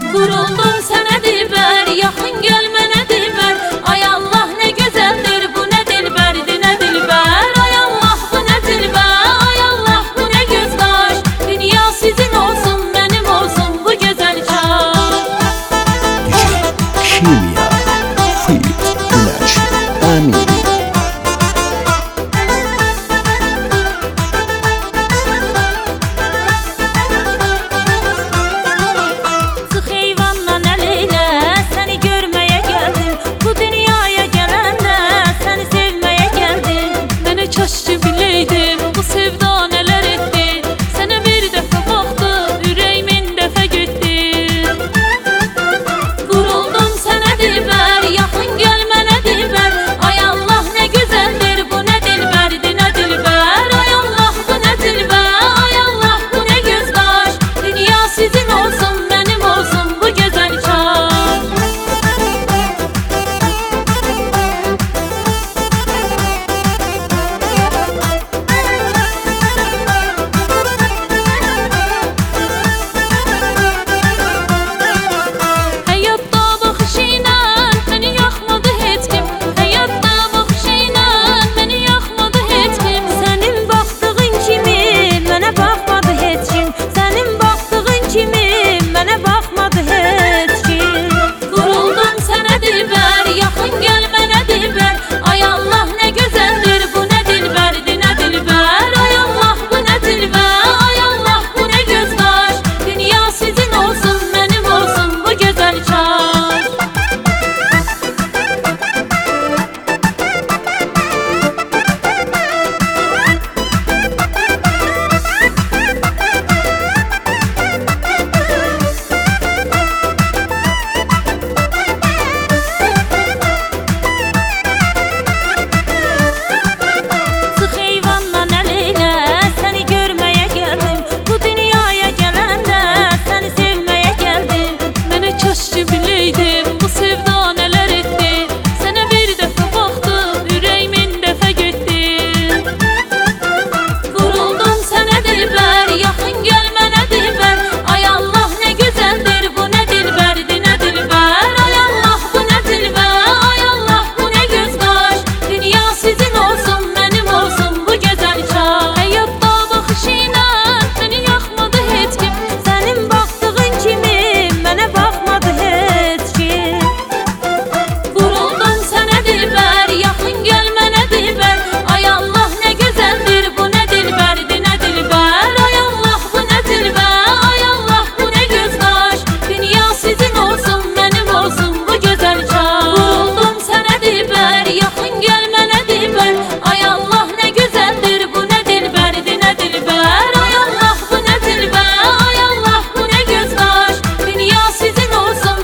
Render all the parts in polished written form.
Vuruldum sənə dilbər, yaxın gəl mənə dilbər. Ay Allah nə gözəldir bu, nə dilbərdir nə dilbər. Ay Allah bu nə dilbər, ay Allah bu nə göz qaş. Dünya sizin olsun, mənim olsun bu gözəl çağ. Kimya Fit Güneş Amin.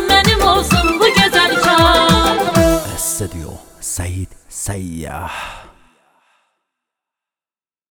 Said Sayyah.